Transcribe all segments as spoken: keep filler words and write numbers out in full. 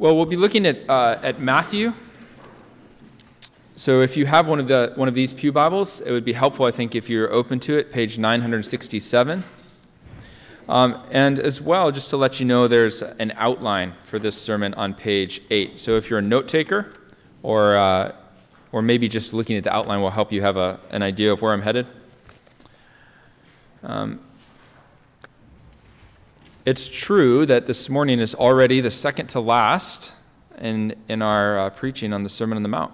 Well, we'll be looking at uh, at Matthew. So if you have one of the one of these pew Bibles, it would be helpful, I think, if you're open to it, page nine sixty-seven. Um, and as well, just to let you know, there's an outline for this sermon on page eight. So if you're a note taker, or uh, or maybe just looking at the outline will help you have a, an idea of where I'm headed. Um, it's true that this morning is already the second to last in, in our uh, preaching on the Sermon on the Mount.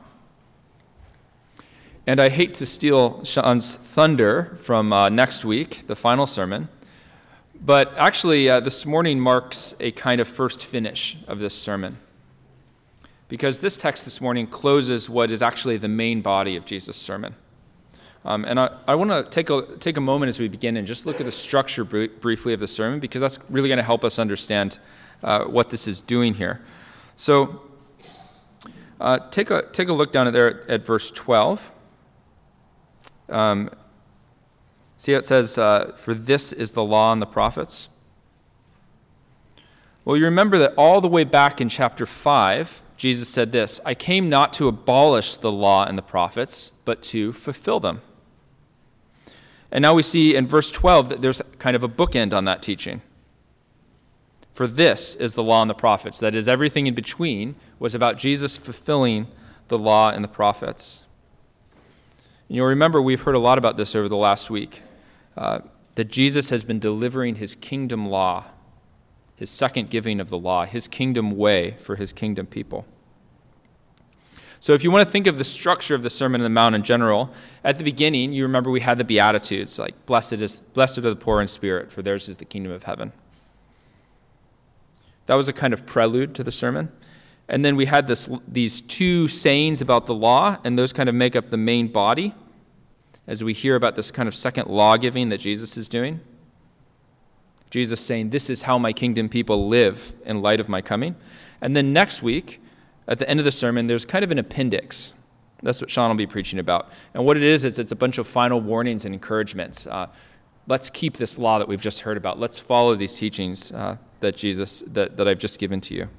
And I hate to steal Sean's thunder from uh, next week, the final sermon, but actually uh, this morning marks a kind of first finish of this sermon, because this text this morning closes what is actually the main body of Jesus' sermon. Um, and I, I want to take a take a moment as we begin and just look at the structure br- briefly of the sermon, because that's really going to help us understand uh, what this is doing here. So uh, take a take a look down at there at, at verse twelve. Um, see how it says, uh, "For this is the law and the prophets." Well, you remember that all the way back in chapter five, Jesus said this: "I came not to abolish the law and the prophets, but to fulfill them." And now we see in verse twelve that there's kind of a bookend on that teaching. For this is the law and the prophets. That is, everything in between was about Jesus fulfilling the law and the prophets. You'll remember we've heard a lot about this over the last week, uh, that Jesus has been delivering his kingdom law, his second giving of the law, his kingdom way for his kingdom people. So if you want to think of the structure of the Sermon on the Mount in general, at the beginning, you remember we had the Beatitudes, like, blessed is blessed are the poor in spirit, for theirs is the kingdom of heaven. That was a kind of prelude to the sermon. And then we had this these two sayings about the law, and those kind of make up the main body as we hear about this kind of second law giving that Jesus is doing. Jesus saying, "This is how my kingdom people live in light of my coming." And then next week, at the end of the sermon, there's kind of an appendix. That's what Sean will be preaching about. And what it is, is it's a bunch of final warnings and encouragements. Uh, let's keep this law that we've just heard about. Let's follow these teachings uh, that Jesus, that, that I've just given to you.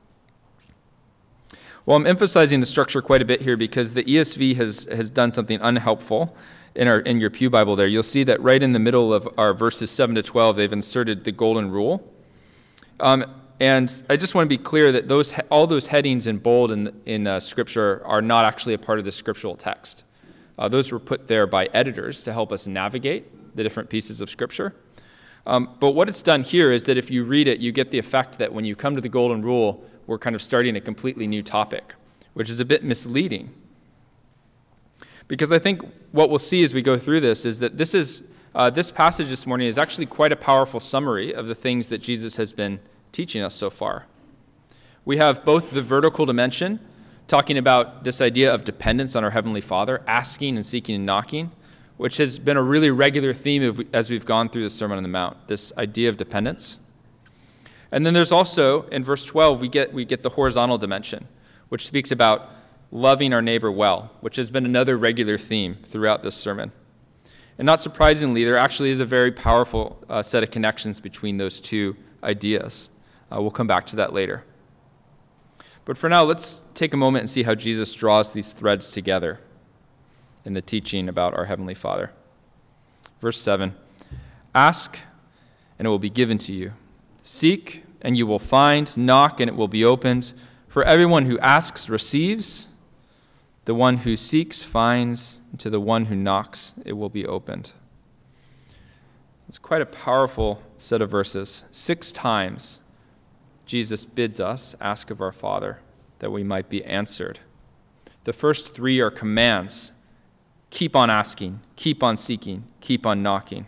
Well, I'm emphasizing the structure quite a bit here because the E S V has, has done something unhelpful in our in your pew Bible there. You'll see that right in the middle of our verses seven to twelve, they've inserted the golden rule. Um, And I just want to be clear that those all those headings in bold in, in uh, Scripture are not actually a part of the scriptural text. Uh, those were put there by editors to help us navigate the different pieces of Scripture. Um, but what it's done here is that if you read it, you get the effect that when you come to the Golden Rule, we're kind of starting a completely new topic, which is a bit misleading. Because I think what we'll see as we go through this is that this is uh, this passage this morning is actually quite a powerful summary of the things that Jesus has been teaching us so far. We have both the vertical dimension, talking about this idea of dependence on our Heavenly Father, asking and seeking and knocking, which has been a really regular theme of, as we've gone through the Sermon on the Mount, this idea of dependence. And then there's also, in verse twelve, we get we get the horizontal dimension, which speaks about loving our neighbor well, which has been another regular theme throughout this sermon. And not surprisingly, there actually is a very powerful uh, set of connections between those two ideas. Uh, we'll come back to that later. But for now, let's take a moment and see how Jesus draws these threads together in the teaching about our Heavenly Father. Verse seven, "Ask, and it will be given to you. Seek, and you will find. Knock, and it will be opened. For everyone who asks receives. The one who seeks finds. And to the one who knocks, it will be opened." It's quite a powerful set of verses. Six times Jesus bids us ask of our Father that we might be answered. The first three are commands. Keep on asking, keep on seeking, keep on knocking.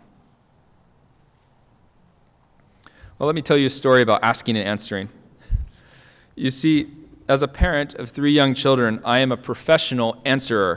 Well, let me tell you a story about asking and answering. You see, as a parent of three young children, I am a professional answerer.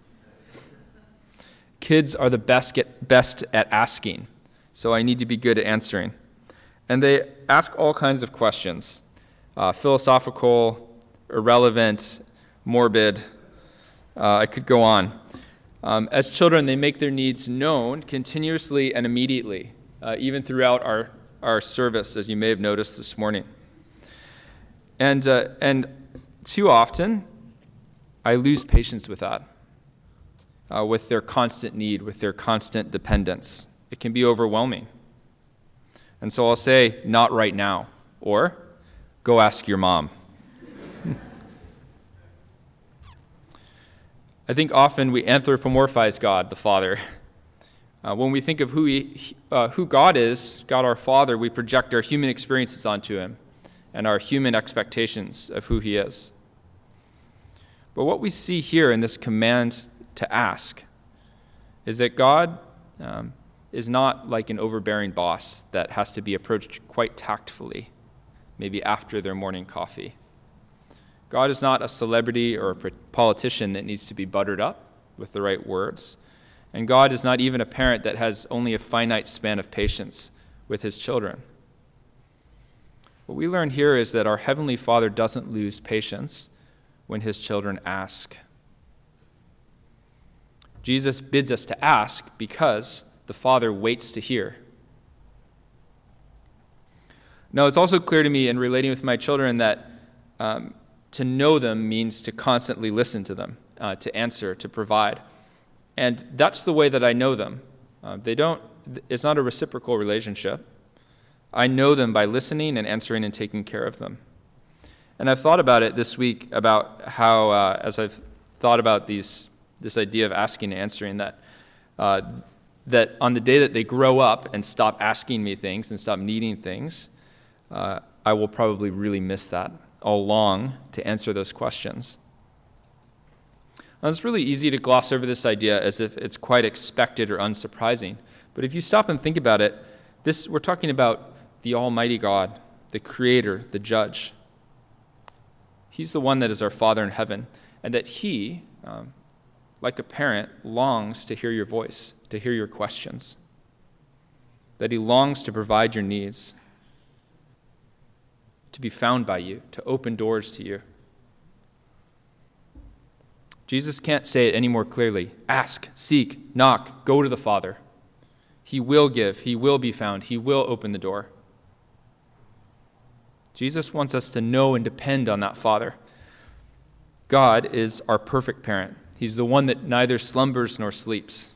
Kids are the best, get, best at asking, so I need to be good at answering. And they ask all kinds of questions, uh, philosophical, irrelevant, morbid. Uh, I could go on. Um, as children, they make their needs known continuously and immediately, uh, even throughout our, our service, as you may have noticed this morning. And, uh, and too often, I lose patience with that, uh, with their constant need, with their constant dependence. It can be overwhelming. And so I'll say, not right now, or go ask your mom. I think often we anthropomorphize God, the Father. Uh, when we think of who, he, uh, who God is, God our Father, we project our human experiences onto him and our human expectations of who he is. But what we see here in this command to ask is that God um, is not like an overbearing boss that has to be approached quite tactfully, maybe after their morning coffee. God is not a celebrity or a politician that needs to be buttered up with the right words. And God is not even a parent that has only a finite span of patience with his children. What we learn here is that our Heavenly Father doesn't lose patience when his children ask. Jesus bids us to ask because the Father waits to hear. Now, it's also clear to me in relating with my children that um, to know them means to constantly listen to them, uh, to answer, to provide. And that's the way that I know them. Uh, they don't, it's not a reciprocal relationship. I know them by listening and answering and taking care of them. And I've thought about it this week about how, uh, as I've thought about these, this idea of asking and answering, that uh, that on the day that they grow up and stop asking me things and stop needing things, uh, I will probably really miss that. I'll long to answer those questions. Now, it's really easy to gloss over this idea as if it's quite expected or unsurprising. But if you stop and think about it, this we're talking about the Almighty God, the Creator, the Judge. He's the one that is our Father in heaven, and that he, um, like a parent, longs to hear your voice, to hear your questions, that he longs to provide your needs, to be found by you, to open doors to you. Jesus can't say it any more clearly. Ask, seek, knock, go to the Father. He will give, he will be found, he will open the door. Jesus wants us to know and depend on that Father. God is our perfect parent. He's the one that neither slumbers nor sleeps.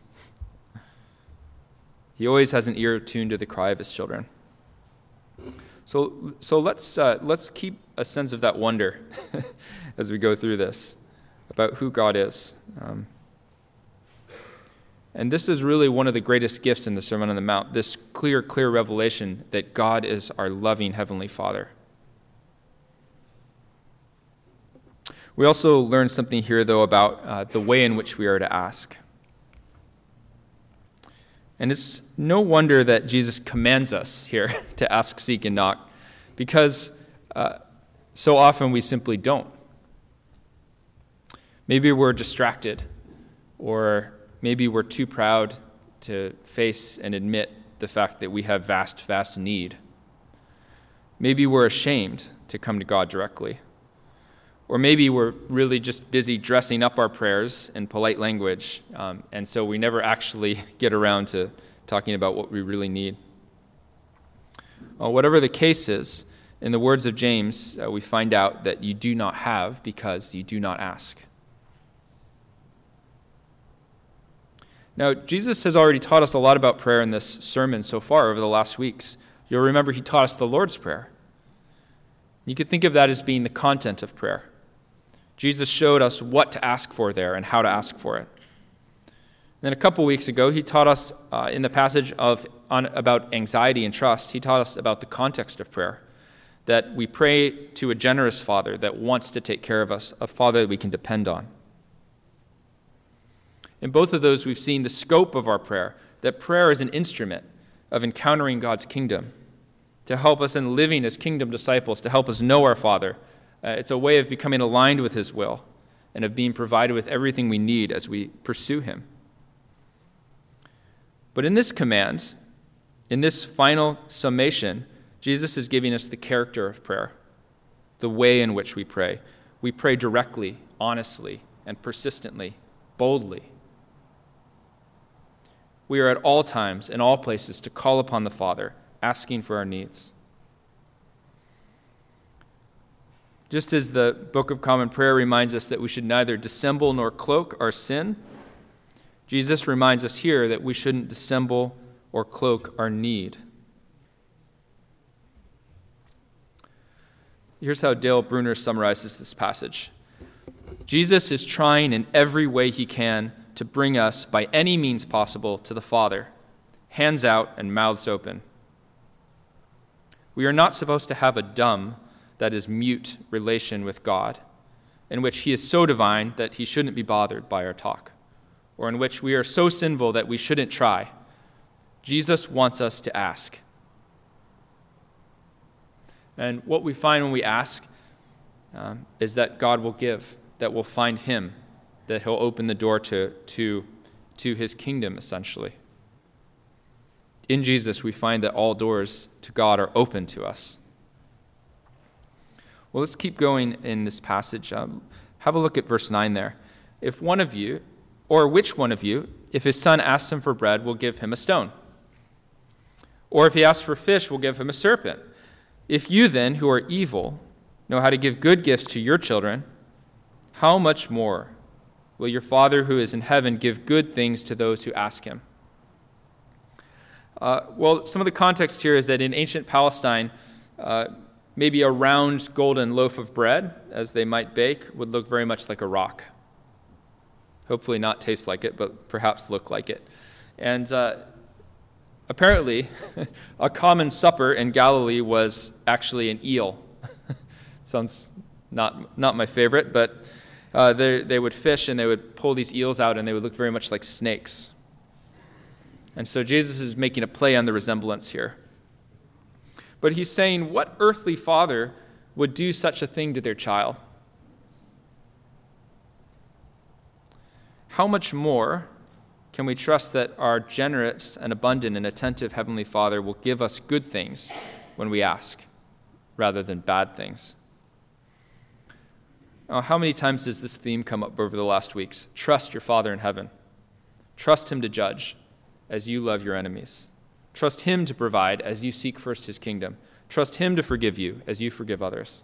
He always has an ear tuned to the cry of his children. So, so let's uh, let's keep a sense of that wonder as we go through this about who God is. Um, and this is really one of the greatest gifts in the Sermon on the Mount, this clear, clear revelation that God is our loving Heavenly Father. We also learn something here, though, about uh, the way in which we are to ask. And it's no wonder that Jesus commands us here to ask, seek, and knock, because uh, so often we simply don't. Maybe we're distracted, or maybe we're too proud to face and admit the fact that we have vast, vast need. Maybe we're ashamed to come to God directly. Or maybe we're really just busy dressing up our prayers in polite language, um, and so we never actually get around to talking about what we really need. Well, whatever the case is, in the words of James, uh, we find out that you do not have because you do not ask. Now, Jesus has already taught us a lot about prayer in this sermon so far over the last weeks. You'll remember he taught us the Lord's Prayer. You could think of that as being the content of prayer. Jesus showed us what to ask for there and how to ask for it. Then a couple weeks ago, he taught us uh, in the passage of on, about anxiety and trust, he taught us about the context of prayer, that we pray to a generous Father that wants to take care of us, a Father that we can depend on. In both of those, we've seen the scope of our prayer, that prayer is an instrument of encountering God's kingdom, to help us in living as kingdom disciples, to help us know our Father. Uh, it's a way of becoming aligned with his will and of being provided with everything we need as we pursue him. But in this command, in this final summation, Jesus is giving us the character of prayer, the way in which we pray. We pray directly, honestly, and persistently, boldly. We are at all times, in all places, to call upon the Father, asking for our needs. Just as the Book of Common Prayer reminds us that we should neither dissemble nor cloak our sin, Jesus reminds us here that we shouldn't dissemble or cloak our need. Here's how Dale Bruner summarizes this passage. Jesus is trying in every way he can to bring us by any means possible to the Father, hands out and mouths open. We are not supposed to have a dumb, that is mute, relation with God, in which he is so divine that he shouldn't be bothered by our talk, or in which we are so sinful that we shouldn't try. Jesus wants us to ask. And what we find when we ask um, is that God will give, that we'll find him, that he'll open the door to, to, to his kingdom, essentially. In Jesus, we find that all doors to God are open to us. Well, let's keep going in this passage. Um, have a look at verse nine there. If one of you, or which one of you, if his son asks him for bread, will give him a stone? Or if he asks for fish, will give him a serpent? If you then, who are evil, know how to give good gifts to your children, how much more will your Father who is in heaven give good things to those who ask him? Uh, well, some of the context here is that in ancient Palestine, uh, maybe a round golden loaf of bread, as they might bake, would look very much like a rock. Hopefully not taste like it, but perhaps look like it. And uh, apparently, a common supper in Galilee was actually an eel. Sounds not not my favorite, but uh, they they would fish and they would pull these eels out and they would look very much like snakes. And so Jesus is making a play on the resemblance here. But he's saying, what earthly father would do such a thing to their child? How much more can we trust that our generous and abundant and attentive Heavenly Father will give us good things when we ask, rather than bad things? Oh, how many times does this theme come up over the last weeks? Trust your Father in heaven. Trust him to judge as you love your enemies. Trust him to provide as you seek first his kingdom. Trust him to forgive you as you forgive others.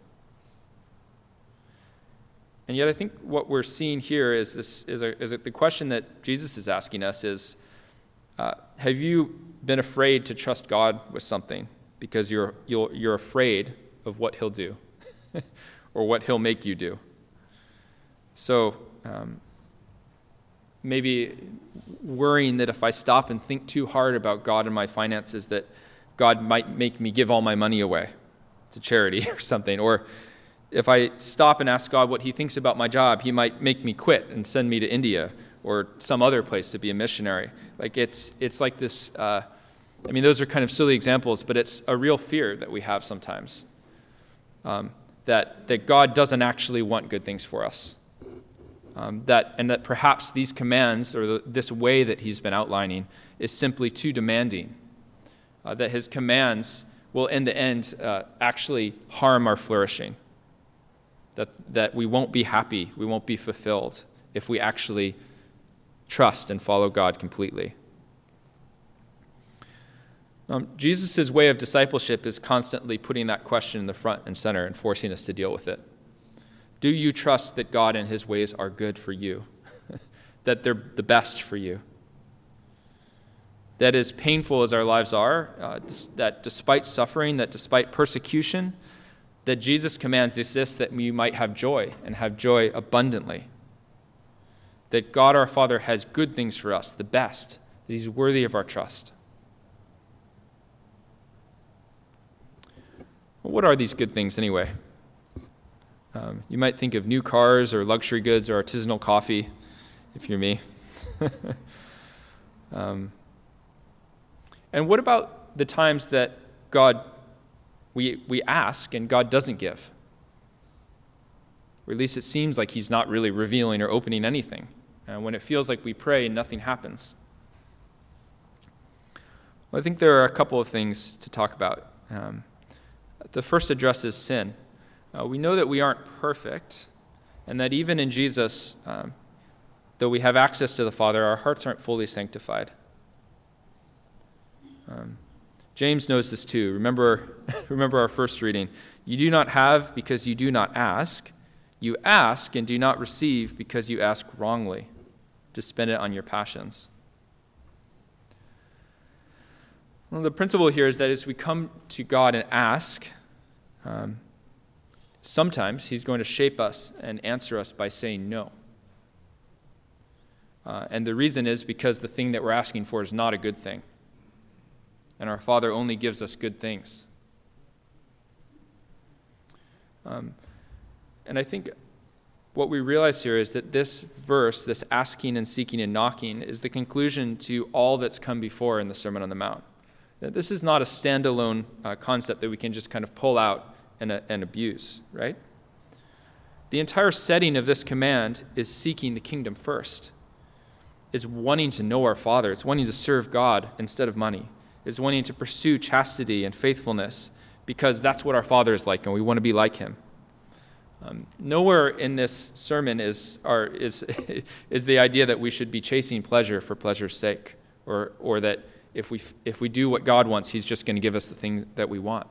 And yet I think what we're seeing here is this is, a, is a, the question that Jesus is asking us is, uh, have you been afraid to trust God with something because you're, you're, you're afraid of what he'll do or what he'll make you do? So um, maybe worrying that if I stop and think too hard about God and my finances, that God might make me give all my money away to charity or something. Or if I stop and ask God what he thinks about my job, he might make me quit and send me to India or some other place to be a missionary. Like it's it's like this, uh, I mean, those are kind of silly examples, but it's a real fear that we have sometimes, um, that, that God doesn't actually want good things for us. Um, that and that perhaps these commands or the, this way that he's been outlining is simply too demanding. Uh, that his commands will, in the end, uh, actually harm our flourishing. That that we won't be happy, we won't be fulfilled if we actually trust and follow God completely. Um, Jesus' way of discipleship is constantly putting that question in the front and center and forcing us to deal with it. Do you trust that God and his ways are good for you? That they're the best for you? That as painful as our lives are, uh, that despite suffering, that despite persecution, that Jesus commands this, that we might have joy and have joy abundantly. That God our Father has good things for us, the best, that he's worthy of our trust. Well, what are these good things anyway? Um, you might think of new cars or luxury goods or artisanal coffee, if you're me. um, and what about the times that God, we we ask and God doesn't give? Or at least it seems like he's not really revealing or opening anything. And when it feels like we pray and nothing happens. Well, I think there are a couple of things to talk about. Um, the first addresses sin. Uh, we know that we aren't perfect, and that even in Jesus, um, though we have access to the Father, our hearts aren't fully sanctified. Um, James knows this too. Remember, remember our first reading. You do not have because you do not ask. You ask and do not receive because you ask wrongly, to spend it on your passions. Well, the principle here is that as we come to God and ask, um, sometimes he's going to shape us and answer us by saying no. Uh, and the reason is because the thing that we're asking for is not a good thing. And our Father only gives us good things. Um, and I think what we realize here is that this verse, this asking and seeking and knocking, is the conclusion to all that's come before in the Sermon on the Mount. That this is not a standalone uh, concept that we can just kind of pull out and, uh, and abuse, right? The entire setting of this command is seeking the kingdom first. It's wanting to know our Father. It's wanting to serve God instead of money. It's wanting to pursue chastity and faithfulness because that's what our Father is like and we want to be like him. Um, nowhere in this sermon is, are, is, is the idea that we should be chasing pleasure for pleasure's sake, or, or that if we, if we do what God wants, he's just going to give us the thing that we want.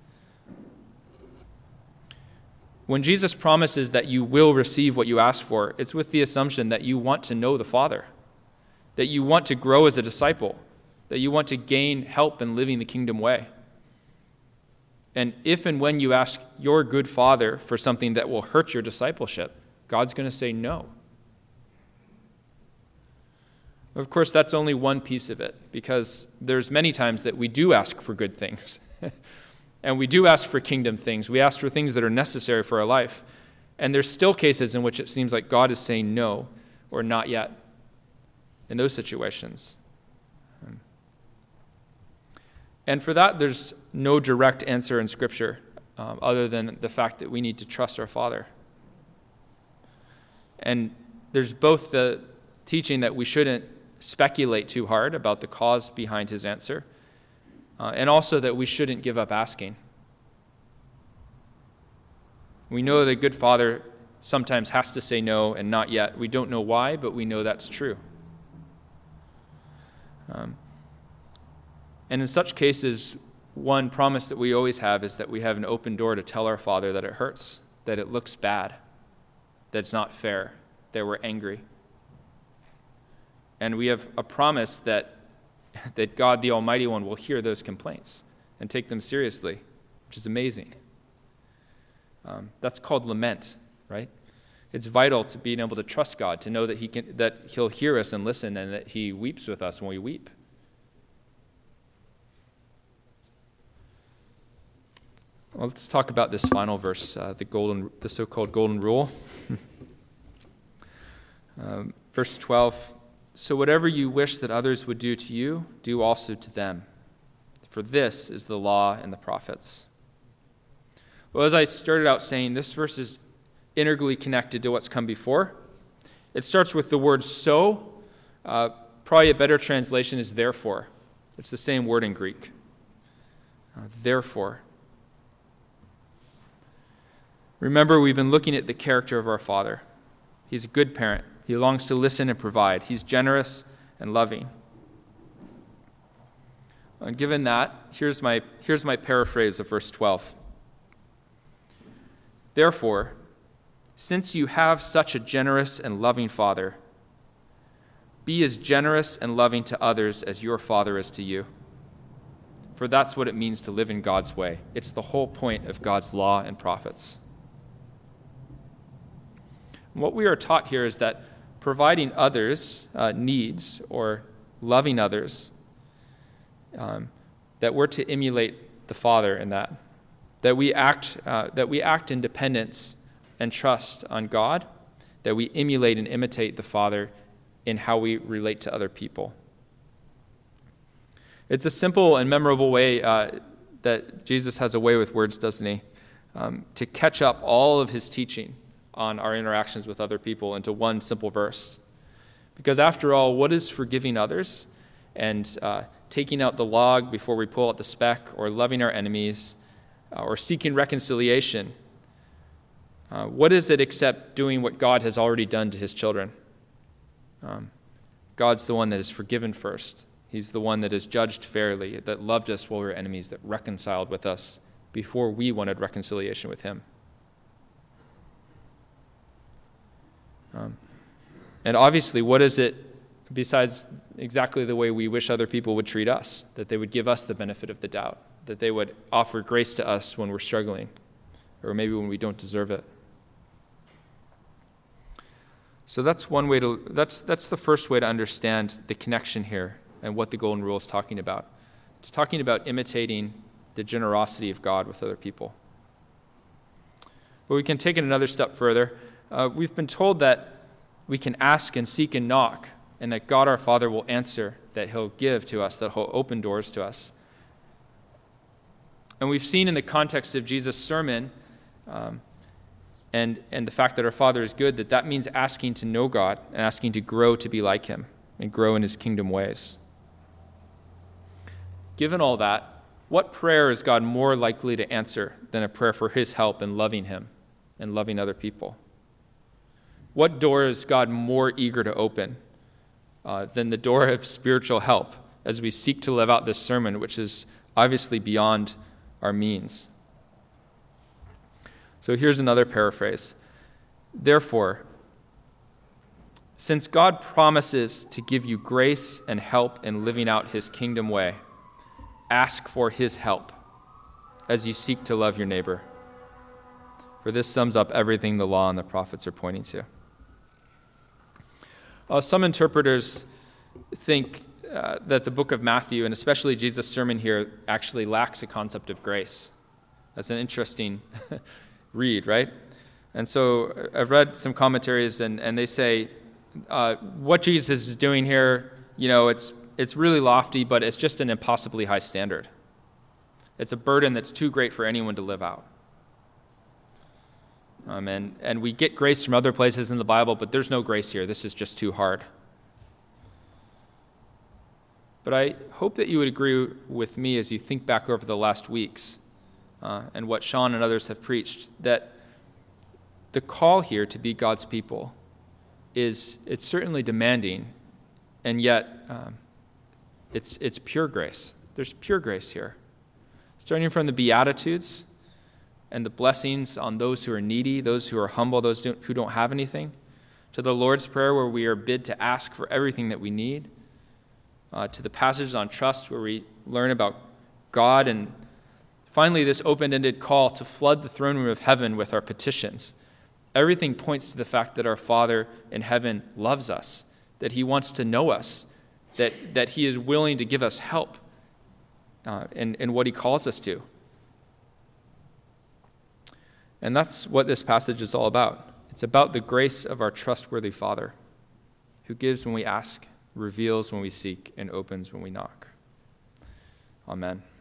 When Jesus promises that you will receive what you ask for, it's with the assumption that you want to know the Father, that you want to grow as a disciple, that you want to gain help in living the kingdom way. And if and when you ask your good Father for something that will hurt your discipleship, God's going to say no. Of course, that's only one piece of it, because there's many times that we do ask for good things. And we do ask for kingdom things. We ask for things that are necessary for our life. And there's still cases in which it seems like God is saying no or not yet in those situations. And for that, there's no direct answer in Scripture um, other than the fact that we need to trust our Father. And there's both the teaching that we shouldn't speculate too hard about the cause behind his answer, uh, and also that we shouldn't give up asking. We know that a good Father sometimes has to say no and not yet. We don't know why, but we know that's true. Um, And in such cases, one promise that we always have is that we have an open door to tell our Father that it hurts, that it looks bad, that it's not fair, that we're angry. And we have a promise that, that God, the Almighty One, will hear those complaints and take them seriously, which is amazing. Um, that's called lament, right? It's vital to being able to trust God, to know that He can, that He'll hear us and listen, and that He weeps with us when we weep. Well, let's talk about this final verse, uh, the golden, the so-called golden rule. um, verse twelve, so whatever you wish that others would do to you, do also to them. For this is the law and the prophets. Well, as I started out saying, this verse is integrally connected to what's come before. It starts with the word so. Uh, probably a better translation is therefore. It's the same word in Greek. Uh, therefore. Remember, we've been looking at the character of our Father. He's a good parent. He longs to listen and provide. He's generous and loving. And given that, here's my, here's my paraphrase of verse twelve. Therefore, since you have such a generous and loving Father, be as generous and loving to others as your Father is to you. For that's what it means to live in God's way. It's the whole point of God's law and prophets. What we are taught here is that providing others' uh, needs or loving others, um, that we're to emulate the Father in that, that we act uh, that we act in dependence and trust on God, that we emulate and imitate the Father in how we relate to other people. It's a simple and memorable way uh, that Jesus has a way with words, doesn't he? Um, to catch up all of his teaching on our interactions with other people into one simple verse. Because after all, what is forgiving others and uh, taking out the log before we pull out the speck, or loving our enemies, uh, or seeking reconciliation? Uh, what is it except doing what God has already done to his children? Um, God's the one that is forgiven first. He's the one that is judged fairly, that loved us while we were enemies, that reconciled with us before we wanted reconciliation with him. Um, and obviously, what is it besides exactly the way we wish other people would treat us, that they would give us the benefit of the doubt, that they would offer grace to us when we're struggling, or maybe when we don't deserve it. So that's one way to, that's, that's the first way to understand the connection here and what the Golden Rule is talking about. It's talking about imitating the generosity of God with other people. But we can take it another step further. Uh, we've been told that we can ask and seek and knock, and that God our Father will answer, that he'll give to us, that he'll open doors to us. And we've seen in the context of Jesus' sermon um, and, and the fact that our Father is good, that that means asking to know God and asking to grow to be like him and grow in his kingdom ways. Given all that, what prayer is God more likely to answer than a prayer for his help in loving him and loving other people? What door is God more eager to open uh, than the door of spiritual help as we seek to live out this sermon, which is obviously beyond our means? So here's another paraphrase. Therefore, since God promises to give you grace and help in living out his kingdom way, ask for his help as you seek to love your neighbor. For this sums up everything the law and the prophets are pointing to. Uh, some interpreters think uh, that the book of Matthew, and especially Jesus' sermon here, actually lacks a concept of grace. That's an interesting read, right? And so I've read some commentaries, and, and they say uh, what Jesus is doing here, you know, it's it's really lofty, but it's just an impossibly high standard. It's a burden that's too great for anyone to live out. Um, and, and we get grace from other places in the Bible, but there's no grace here. This is just too hard. But I hope that you would agree with me as you think back over the last weeks uh, and what Sean and others have preached, that the call here to be God's people is, it's certainly demanding, and yet um, it's, it's pure grace. There's pure grace here. Starting from the Beatitudes and the blessings on those who are needy, those who are humble, those who don't have anything, to the Lord's Prayer where we are bid to ask for everything that we need, uh, to the passages on trust where we learn about God, and finally this open-ended call to flood the throne room of heaven with our petitions. Everything points to the fact that our Father in heaven loves us, that he wants to know us, that, that he is willing to give us help uh, in, in what he calls us to. And that's what this passage is all about. It's about the grace of our trustworthy Father, who gives when we ask, reveals when we seek, and opens when we knock. Amen.